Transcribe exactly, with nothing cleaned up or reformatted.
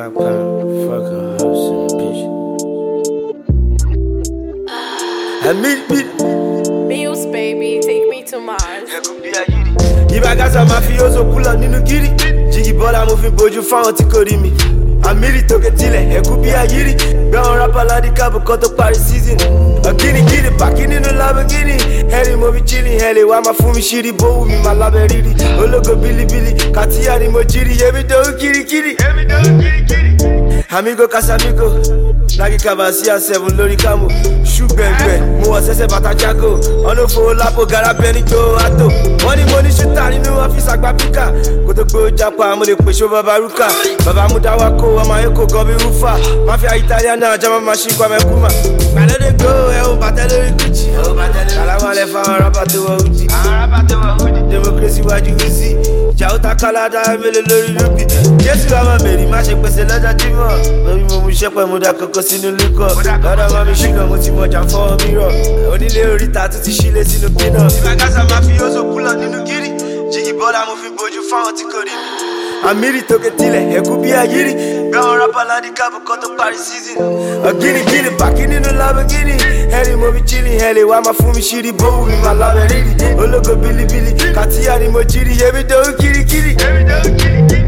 Fuck a house in the bitch. I meet me. Mills, baby, take me to Mars. Ibagaza mafioso pull up nínú giri. Jiggy bola mo fi bojú fáwọn tí kò rí mi. Àmìrì tó ketílẹ̀ ẹ̀kú bí ayírí. Gbẹ̀wọ̀n rapper ládi kábù kan tó parí season. Ọ̀gíní gírí pàkí nínú Lamborghini. Ẹ̀rì mo fi chilling, ẹ̀ lè wá máa fún mi ṣírí. Bówú mi máa lábẹ́ rírì. Ológo bílíbílí, kàtíyà ni mo jírí. Èmi tó ń kirikiri. Èmi tó ń kirikiri. Amigo Casamigo. Nagi Cavasia seven lórí kámò. Ṣùgbẹ̀gbẹ̀, mo wọ sẹ́sẹ̀ bàtà jágò. Ọ̀nà òfò lápò gara bẹ́ni tó àtò. Wọ́n ní mo ní ṣútà nínú ọ́fíìsì àgbà píkà. Kó tó gbé ó jápa, mo lè pèsè bàbá rúkà. Bàbá mú dáwà kó ọmọ ayé kò gan bí rúfà. Máfíà Italiana jama machine kwa mẹ́kúmà. Gbàlódé go ẹ̀ ò bàtẹ́ lórí Gucci. Kàlámọ́lẹ̀ fáwọn rábà tó wọ Uzi. Democracy wájú Uzi. Jàúta káládá mélòó lórí rúbì. Jésù ọmọ mèrì má ṣe pèsè lọ́jọ́ jímọ̀. Lórí mo mú iṣẹ́ pẹ̀ mo dá kókó sínú líkọ̀. Lọ́dọ̀ mọ́ mi ṣìnà mo ti mọjà fọ́ mírọ̀. Onílé oríta tún ti ṣílé sínú pínà. Ìbágásá máa fi oṣù kúlọ̀ nínú gírí. Jìgì bọ́lá mo fi bojú fáwọn tí kò rí mi. Àmìrì tó ketílẹ̀ ẹ̀kú bí ayírí. Gbẹ̀wọ̀n rapper ládi kábù kan tó parí season. Ọ̀gíní gírí pàkí nínú Lamborghini. Ẹ̀rì mo fi chilling, ẹ̀ lè wá máa fún mi ṣírí. Bówú mi máa lábẹ́ rírì. Ológo bílíbílí, kàtíyà ni mo jírí. Èmi tó ń kirikiri. Èmi tó ń kirikiri.